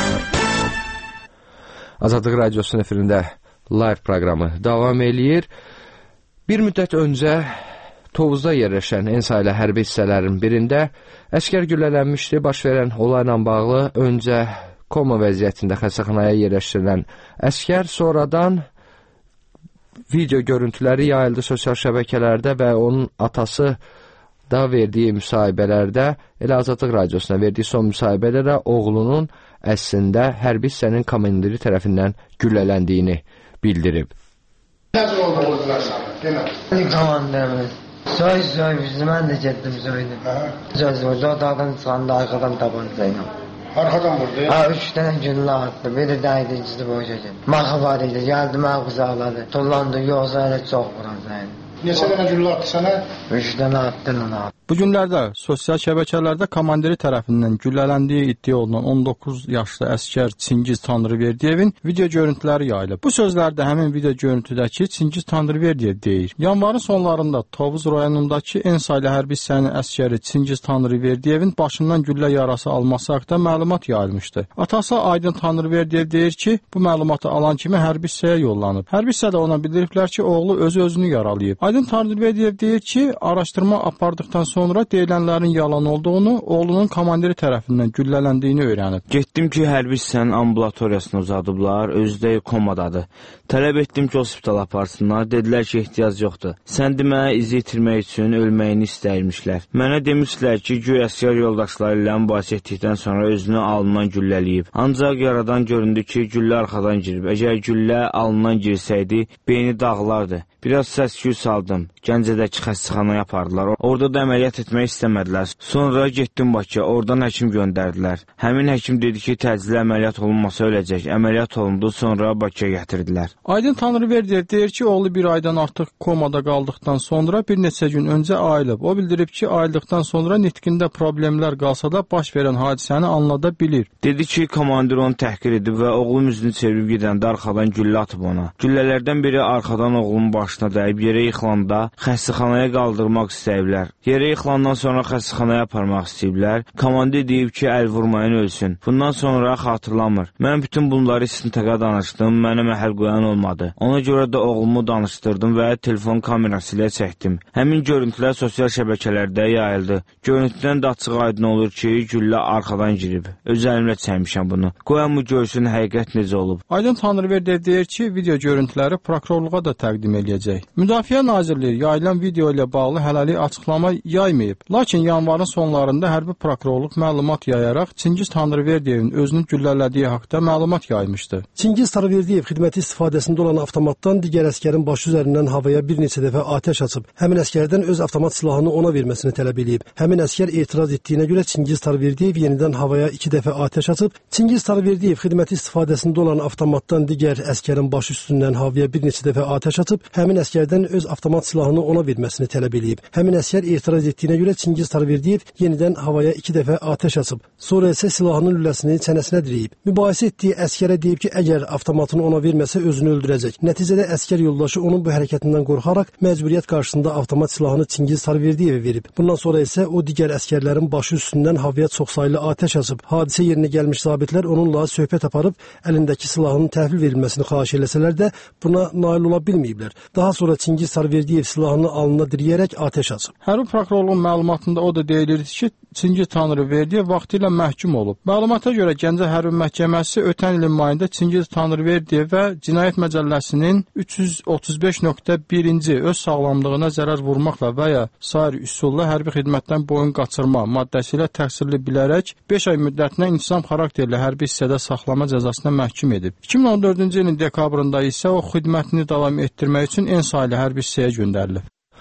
Azadlıq Radiosunun efirində live proqramı davam eləyir. Bir müddət öncə Tovuzda yerləşən Ensa ilə hərbi hissələrin birində əskər güllələnmişdi. Baş verən olayla bağlı öncə koma vəziyyətində xəstəxanaya yerləşdirilən əskər sonradan video görüntüləri yayıldı sosial şəbəkələrdə və onun atası da verdiyi müsahibələrdə, elə Azadlıq Radiosuna verdiyi son müsahibədə də oğlunun əslində hərbi hissənin komandiri tərəfindən güllələndiyini bildirib. Nəzər oldu oldular sana, demə. Komandimiz. Soy soy bizi, mən də getdim soydu. Söz vurdu, o dağdan çıxanda arkadan tabancayla. Arkadan vurdu ya? Ha, üç dənə güllə attı, biri dəydi, ikisi boyca getdi. Maxı var idi, gəldi, mən qucaqladı. Tullandı, yoxsa elə çox vuracaqdı. Neçə dənə güllə attı sənə? Üç dənə attı, ona. Bu günlərdə sosial şəbəkələrdə komandiri tərəfindən güllələndiyi iddia olunan on doqquz yaşlı əskər Çingiz Tanrıverdiyevin video görüntüləri yayılıb. Bu sözlərdə həmin video görüntüdəki Çingiz Tanrıverdiyev deyir. Yanvarın sonlarında Tovuz rayonundakı Ensa ilə hərbi hissənin əskəri Çingiz Tanrıverdiyevin başından güllə yarası alması haqqında məlumat yayılmışdı. Atası Aydın Tanrıverdiyev deyir ki, bu məlumatı alan kimi hərbi hissəyə yollanıb. Hərbi hissədə ona bildiriblər ki, oğlu özü özünü yaralayıb. Aydın Tanrıverdiyev deyir ki, araşdırma apardıqdan sonra sonra deyilənlərin yalan olduğunu, oğlunun komandiri tərəfindən güllələndiyini öyrənib. Getdim ki, hərbi hissənin ambulatoriyasına uzadıblar, özü də komadadır. Tələb etdim ki, hospital aparsınlar, dedilər ki, ehtiyac yoxdur. Sən demə, izi itirmək üçün ölməyini istəyirmişlər. Mənə demişlər ki, güya əsgər yoldaşları ilə mübahisə etdikdən sonra özünü alnından güllələyib. Ancaq yaradan göründü ki, güllə arxadan girib. Əgər güllə alnından girsəydi, beyni dağlardı. Biraz səs-küy saldım. Gəncədəki xəstəxanaya apardılar. Orada da əməliyyat etmək istəmədilər. Sonra getdim Bakıya, oradan həkim göndərdilər. Həmin həkim dedi ki, təcili əməliyyat olunmasa öləcək. Əməliyyat olundu, sonra Bakıya gətirdilər. Aydın Tanrıverdiyev deyir ki, oğlu bir aydan artıq komada qaldıqdan sonra bir neçə gün öncə ayılıb. O bildirib ki, ayıldıqdan sonra nitqində problemlər qalsa da baş verən hadisəni anlada bilir. Dedi ki, komandir onu təhqir edib və oğlum üzünü çevirib gedəndə arxadan güllə atıb ona. Güllələrdən biri arxadan oğlumun başına dəyib yerə yıxılanda xəstəxanaya qaldırmaq istəyiblər. Yerə yıxılandan sonra xəstəxanaya aparmaq istəyiblər. Komandir deyib ki, əl vurmayın ölsün. Bundan sonra xatırlamır. Mən bütün bunları istintaqa danışdım, mənə məhəl qoyan olmadı. Ona görə də oğlumu danışdırdım və telefon kamerası ilə çəkdim. Həmin görüntülər sosial şəbəkələrdə yayıldı. Görüntüdən də açıq aydın olur ki, güllə arxadan girib. Öz əlimlə çəkmişəm bunu. Qoyan bu görsün həqiqət necə olub. Aydın Tanrıverdiyev deyir ki, video görüntüləri prokurorluğa da təqdim eləyəcək. ediləcək. Müdafiə Nazirliyi yayılan video ilə bağlı hələlik açıqlama yaymayıb. Lakin yanvarın sonlarında hərbi prokurorluq məlumat yayaraq Çingiz Tanrıverdiyevin özünü güllələdiyi haqda məlumat yaymışdı. Çingiz Tanrıverdiyev xidməti istifadəsində olan avtomatdan digər əskərin başı üzərindən havaya bir neçə dəfə atəş açıb. Həmin əskərdən öz avtomat silahını ona verməsini tələb edib. Həmin əskər etiraz etdiyinə görə Çingiz Tanrıverdiyev yenidən havaya iki dəfə atəş açıb. Çingiz Tanrıverdiyev xidməti istifadəsində olan avtomatdan digər əskərin başı üstündən havaya bir neçə dəfə atəş açıb. Həmin əskərdən öz avtomat silahını ona verməsini tələb edib. Həmin əskər etiraz etdiyinə görə Çingiz Tanrıverdiyev yenidən havaya iki dəfə atəş açıb. Sonra isə silahının lüləsini çənəsinə dirəyib. Mübahisə etdiyi əskərə deyib ki, əgər avtomatını ona verməsə özünü öldürəcək. Nəticədə əskər yoldaşı onun bu hərəkətindən qorxaraq məcburiyyət qarşısında avtomat silahını Çingiz Tanrıverdiyevə verib. Bundan sonra isə o digər əskərlərin başı üstündən havaya çoxsaylı atəş açıb. Hadisə yerinə gəlmiş zabitlər onunla söhbət aparıb əlindəki silahının təhvil verilməsini xahiş eləsələr də buna nail ola bilməyiblər. Daha sonra Çingiz Tanrıverdiyev silahını alnına dirəyərək atəş açıb. Hərbi prokurorluğun məlumatında o da deyilirdi ki, Çingiz Tanrıverdiyev vaxtilə məhkum olub. Məlumata görə Gəncə Hərbi Məhkəməsi ötən ilin mayında Çingiz Tanrıverdiyev və Cinayət Məcəlləsinin üç yüz otuz beş nöqtə birinci öz sağlamlığına zərər vurmaqla və ya sair üsulla hərbi xidmətdən boyun qaçırma maddəsi ilə təqsirli bilərək beş ay müddətinə intisam xarakterli hərbi hissədə saxlama cəzasına məhkum edib. iki min on dördüncü ilin dekabrında isə o xidmətini davam etdirmək üçün en saylı hərbi hissəyə göndərilib.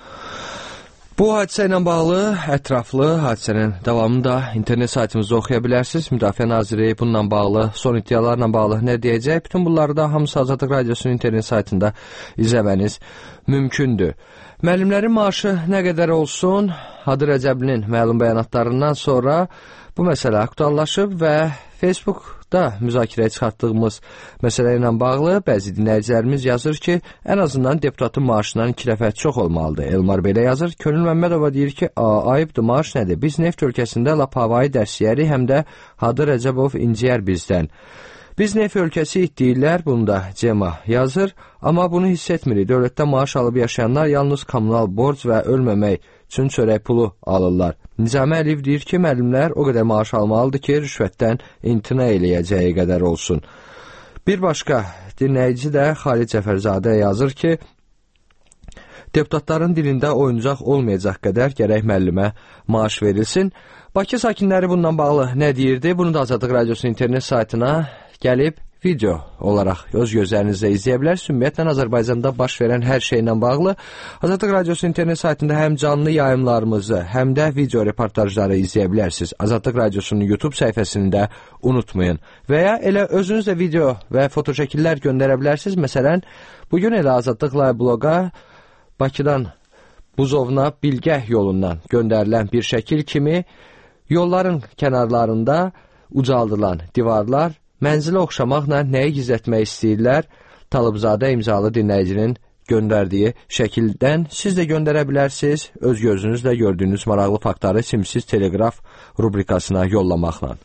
Bu hadisə ilə bağlı ətraflı hadisənin davamını da internet saytımızda oxuya bilərsiniz. Müdafiə Naziri bununla bağlı, son iddialarla bağlı nə deyəcək? Bütün bunları da hamısı Azadlıq Radiosunun internet saytında izləməniz mümkündür. Müəllimlərin maaşı nə qədər olsun? Hadi Rəcəblinin məlum bəyanatlarından sonra bu məsələ aktuallaşıb və Facebookda müzakirəyə çıxartdığımız məsələ ilə bağlı bəzi dinləyicilərimiz yazır ki, ən azından deputatın maaşından iki dəfə çox olmalıdır. Elmar belə yazır. Könül Məmmədova deyir ki, ayıbdır, maaş nədir? Biz neft ölkəsində lap havayı dərsiyəri, həm də Hadi Rəcəbov inciyər bizdən. Biz neft ölkəsi deyirlər, bunu da Cema yazır, amma bunu hiss etmirik. Dövlətdə maaş alıb yaşayanlar yalnız kommunal borc və ölməmək üçün çörək pulu alırlar. Nizami Əliyev deyir ki, müəllimlər o qədər maaş almalıdır ki, rüşvətdən imtina eləyəcəyi qədər olsun. Bir başqa dinləyici də Xalid Cəfərzadə yazır ki, deputatların dilində oyuncaq olmayacaq qədər gərək müəllimə maaş verilsin. Bakı sakinləri bundan bağlı nə deyirdi? Bunu da Azadlıq Radiosunun internet saytına gəlib video olaraq öz gözlərinizlə izləyə bilərsiniz. Ümumiyyətlə, Azərbaycanda baş verən hər şeylə bağlı Azadlıq Radiosu internet saytında həm canlı yayımlarımızı, həm də video reportajları izləyə bilərsiniz. Azadlıq Radiosunun YouTube səhifəsini də unutmayın. Və ya elə özünüz də video və foto şəkillər göndərə bilərsiniz. Məsələn, bugün elə Azadlıq Live bloqa Bakıdan Buzovna Bilgəh yolundan göndərilən bir şəkil kimi yolların kənarlarında ucaldılan divarlar mənzilə oxşamaqla nəyi gizlətmək istəyirlər? Talıbzadə imzalı dinləyicinin göndərdiyi şəkildən siz də göndərə bilərsiniz. Öz gözünüzlə gördüyünüz maraqlı faktları simsiz teleqraf rubrikasına yollamaqla.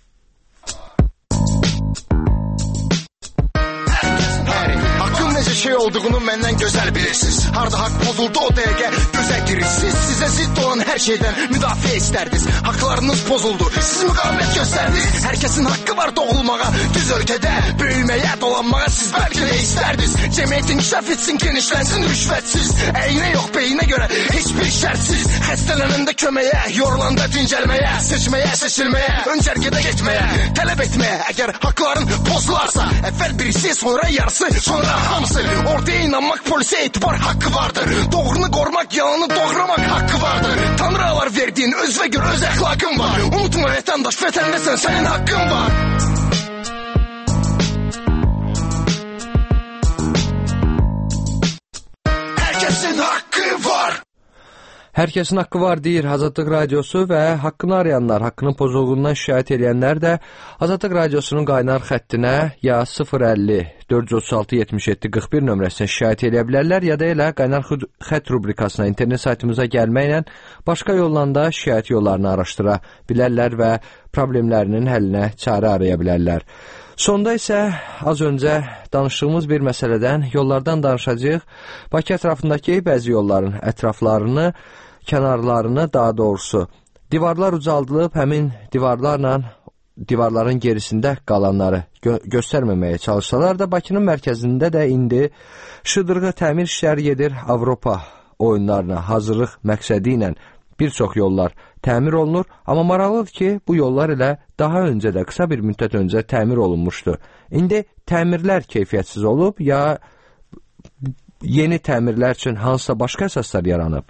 Necə şey olduğunu məndən gözəl bilirsiniz. Harda haqq pozuldu o dəqiqə gözə girirsiniz. Sizə zidd olan hər şeydən müdafiə istərdiniz. Haqlarınız pozuldu, siz müqavimət göstərdiniz. Hər kəsin haqqı var doğulmağa, düz ölkədə böyüməyə, dolanmağa siz bəlkə də istərdiniz. Cəmiyyət inkişaf etsin, genişlənsin rüşvətsiz. Əyinə yox, beyinə görə heç bir şərtsiz. Xəstələnəndə köməyə, yorulanda dincəlməyə, seçməyə, seçilməyə, ön cərgədə getməyə, tələb etməyə. Əgər haqların pozularsa, əvvəl birisi, sonra yarısı, sonra hamısı. Ortaya inanmaq, polisə etibar haqqı vardır. Doğrunu qorumaq, yalanı doğramaq haqqı vardır. Tanrılar verdiyin özvə görə öz əxlaqın var. Unutma vətəndaş, vətəndəsən, sənin haqqın var. Hər kəsin haqqı var. Hər kəsin haqqı var deyir Azadlıq Radiosu və haqqını arayanlar, haqqının pozulduğundan şikayət edənlər də Azadlıq Radiosunun qaynar xəttinə ya sıfır əlli dörd yüz otuz altı yetmiş yeddi qırx bir nömrəsinə şikayət edə bilərlər, ya da elə qaynar xətt rubrikasına internet saytımıza gəlməklə başqa yolla da şikayət yollarını araşdıra bilərlər və problemlərinin həllinə çarə araya bilərlər. Sonda isə az öncə danışdığımız bir məsələdən, yollardan danışacağıq. Bakı ətrafındakı bəzi yolların ətraflarını, kənarlarını, daha doğrusu divarlar ucaldılıb, həmin divarlarla divarların gerisində qalanları gö göstərməməyə çalışsalar da, Bakının mərkəzində də indi şıdırğı təmir işləri gedir. Avropa oyunlarına hazırlıq məqsədi ilə bir çox yollar təmir olunur, amma maraqlıdır ki, bu yollar ilə daha öncə də, qısa bir müddət öncə təmir olunmuşdu. İndi təmirlər keyfiyyətsiz olub, ya yeni təmirlər üçün hansısa başqa əsaslar yaranıb?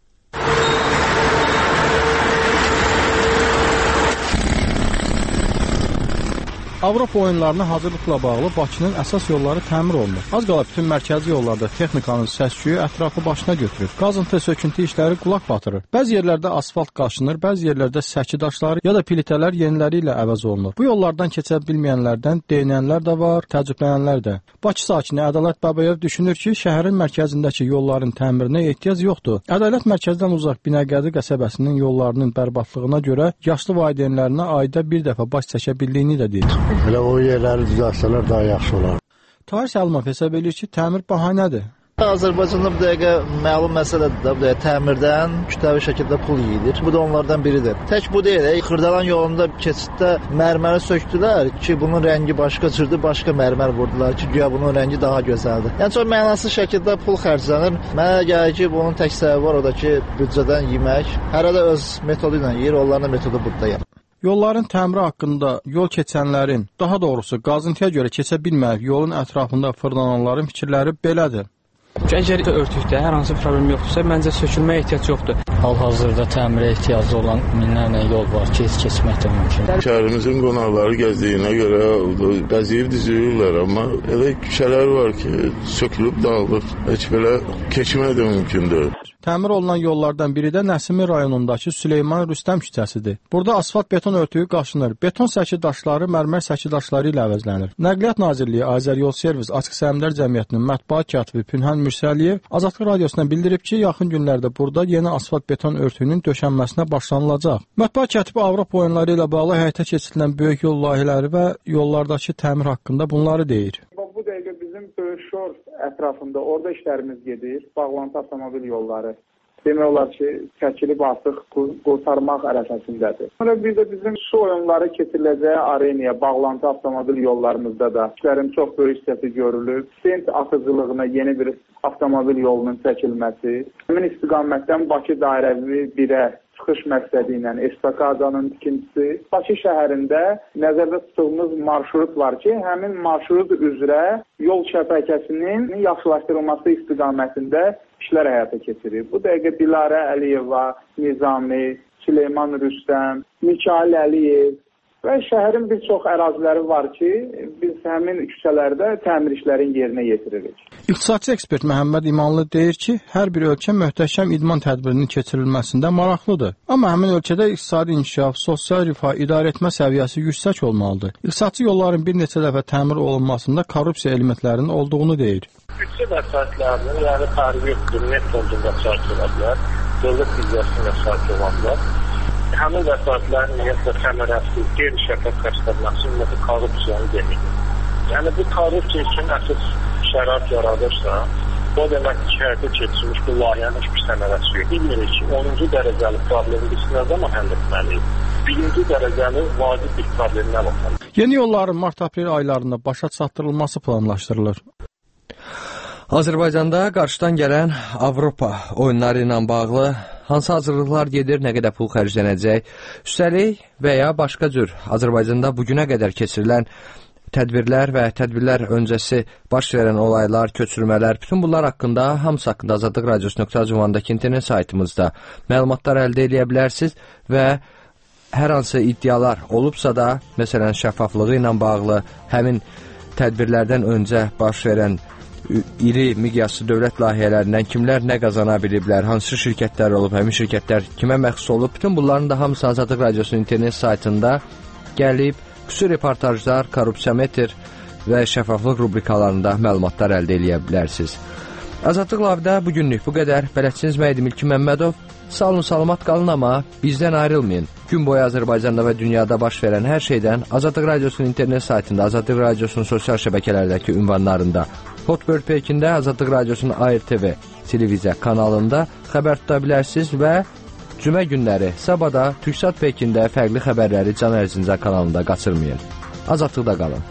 Avropa oyunlarına hazırlıqla bağlı Bakının əsas yolları təmir olunur. Az qala bütün mərkəzi yollarda texnikanın səs-küyü ətrafı başına götürür. Qazıntı, söküntü işləri qulaq batırır. Bəzi yerlərdə asfalt qaşınır, bəzi yerlərdə səki daşları ya da plitələr yeniləri ilə əvəz olunur. Bu yollardan keçə bilməyənlərdən deyinənlər də var, təəccüblənənlər də. Bakı sakini Ədalət Babayev düşünür ki, şəhərin mərkəzindəki yolların təmirinə ehtiyac yoxdur. Ədalət mərkəzdən uzaq Binəqədi qəsəbəsinin yollarının bərbadlığına görə yaşlı valideynlərinə ayda bir dəfə baş çəkə bildiyini də deyir. Elə o yerləri düzəlsələr daha yaxşı olar. Tahir Səlimov hesab edir ki, təmir bahanədir. Azərbaycanda bu dəqiqə məlum məsələdir də, bu dəqiqə təmirdən kütləvi şəkildə pul yeyilir. Bu da onlardan biridir. Tək bu deyil, Xırdalan yolunda keçiddə mərməri söktülər ki, bunun rəngi başqa cürdür, başqa mərmər vurdular ki, güya bunun rəngi daha gözəldir. Yəni çox mənasız şəkildə pul xərclənir. Mənə gəlir ki, bunun tək səbəbi var, o da ki, büdcədən yemək. Hərə də öz metodu ilə yeyir, onların metodu burada yəni. Yolların təmiri haqqında yol keçənlərin, daha doğrusu qazıntıya görə keçə bilməyib yolun ətrafında fırlananların fikirləri belədir. Əgər örtükdə hər hansı problem yoxdursa, məncə sökülməyə ehtiyac yoxdur. Hal-hazırda təmirə ehtiyacı olan minlərlə yol var ki, keçmək də mümkün. Şəhərimizin qonaqları gəzdiyinə görə bəziyib düzülürlər, amma elə küçələr var ki, sökülüb dağılır. Heç belə keçmək də mümkündür. Təmir olunan yollardan biri də Nəsimi rayonundakı Süleyman Rüstəm küçəsidir. Burada asfalt beton örtüyü qaşınır. Beton səki daşları mərmər səki daşları ilə əvəzlənir. Nəqliyyat Nazirliyi Azəryol Servis Açıq Səhmdar Cəmiyyətinin mətbuat katibi Pünhan Mürsəliyev Azadlıq Radiosuna bildirib ki, yaxın günlərdə burada yeni asfalt beton örtüyünün döşənməsinə başlanılacaq. Mətbuat katibi Avropa oyunları ilə bağlı həyata keçirilən böyük yol layihələri və yollardakı təmir haqqında bunları deyir. Bu dəqiqə bizim Böyük Şor ətrafında orada işlərimiz gedir, bağlantı avtomobil yolları. Demək olar ki, çəkilib artıq qurtarmaq ərəfəsindədir. Sonra bir də bizim su oyunları keçiriləcəyi arenaya, bağlantı avtomobil yollarımızda da işlərin çox böyük hissəsi görülüb. Sent axıcılığına yeni bir avtomobil yolunun çəkilməsi, həmin istiqamətdən Bakı dairəvi birə çıxış məqsədi ilə estakadanın tikintisi. Bakı şəhərində nəzərdə tutduğumuz marşrut var ki, həmin marşrut üzrə yol şəbəkəsinin yaxşılaşdırılması istiqamətində işlər həyata keçirir. Bu dəqiqə Dilarə Əliyeva, Nizami, Süleyman Rüstəm, Mikail Əliyev və şəhərin bir çox əraziləri var ki, biz həmin küçələrdə təmir işlərin yerinə yetiririk. İqtisadçı ekspert Məhəmməd İmanlı deyir ki, hər bir ölkə möhtəşəm idman tədbirinin keçirilməsində maraqlıdır. Amma həmin ölkədə iqtisadi inkişaf, sosial rifah, idarəetmə səviyyəsi yüksək olmalıdır. İqtisadçı yolların bir neçə dəfə təmir olunmasında korrupsiya elementlərinin olduğunu deyir. Bütçə vəsaitlərinin, yəni tarihi net olduğunda şahid ola bilər, dövlət büdcəsində şahid ola bilər. Həmin vəsaitlərin ümumiyyətlə kəmərəsiz, qeyri-şəffaf xərclənməsi ümumiyyətlə korrupsiyanı demir. Yəni bu korrupsiya üçün əsas şərait yaradırsa, o demək ki, həyata keçirilmiş bu layihənin hiçbir səmərəsi yox. Bilmirik ki, onuncu dərəcəli problemi biz nə zaman həll etməliyik? Birinci dərəcəli vacib bir problemi nə baxalım? Yeni yolların mart-aprel aylarında başa çatdırılması planlaşdırılır. Azərbaycanda qarşıdan gələn Avropa oyunları ilə bağlı hansı hazırlıqlar gedir, nə qədər pul xərclənəcək? Üstəlik və ya başqa cür Azərbaycanda bugünə qədər keçirilən tədbirlər və tədbirlər öncəsi baş verən olaylar, köçürmələr, bütün bunlar haqqında, hamısı haqqında Azadlıq Radiosu nöqtə ac ünvanındakı internet saytımızda məlumatlar əldə edə bilərsiniz və hər hansı iddialar olubsa da, məsələn, şəffaflığı ilə bağlı, həmin tədbirlərdən öncə baş verən iri miqyaslı dövlət layihələrindən kimlər nə qazana biliblər, hansı şirkətlər olub, həmin şirkətlər kimə məxsus olub, bütün bunların da hamısı Azadlıq Radiosunun internet saytında gəlib, xüsusi reportajlar, korrupsiyametr və şəffaflıq rubrikalarında məlumatlar əldə edə bilərsiniz. Azadlıq Lavda bugünlük bu qədər. Bələdçiniz Məhdi Milki Məmmədov. Sağ olun, salamat qalın, amma bizdən ayrılmayın. Gün boyu Azərbaycanda və dünyada baş verən hər şeydən Azadlıq Radiosunun internet saytında, Azadlıq Radiosunun sosial şəbəkələrdəki ünvanlarında, Hotbird Pekində, Azadlıq Radiosunun A R T V televiziya kanalında xəbər tuta bilərsiniz və Cümə günləri Sabada Türksat Pekində fərqli xəbərləri Can Ərzincə kanalında qaçırmayın. Azadlıqda qalın.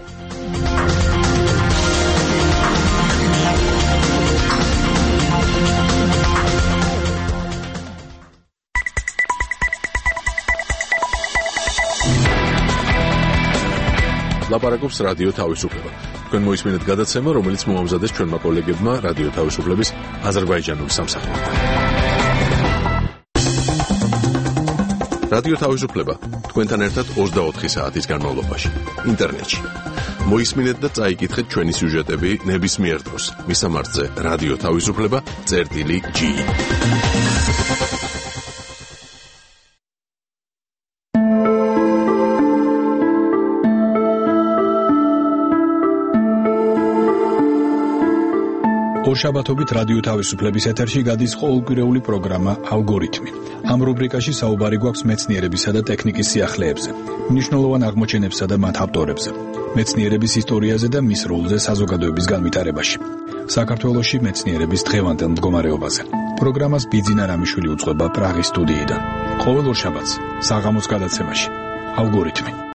ლაპარაკობს რადიო თავისუფლება. თქვენ მოისმინეთ გადაცემა, რომელიც მოამზადეს ჩვენმა კოლეგებმა რადიო თავისუფლების აზერბაიჯანული სამსახურიდან. რადიო თავისუფლება თქვენთან ერთად ოცდაოთხი საათის განმავლობაში ინტერნეტში. მოისმინეთ და წაიკითხეთ ჩვენი სიუჟეტები ნებისმიერ დროს. მისამართზე რადიო თავისუფლება წერტილი ჯი. ორშაბათობით რადიო თავისუფლების ეთერში გადის ყოველკვირეული პროგრამა ალგორითმი. ამ რუბრიკაში საუბარი გვაქვს მეცნიერებისა და ტექნიკის სიახლეებზე, მნიშვნელოვან აღმოჩენებსა და მათ ავტორებზე, მეცნიერების ისტორიაზე და მის როლზე საზოგადოების განვითარებაში. საქართველოში მეცნიერების დღევანდელ მდგომარეობაზე. პროგრამას ბიძინა რამიშვილი უძღვება პრაღის სტუდიიდან. ყოველ ორშაბათს საღამოს გადაცემაში ალგორითმი.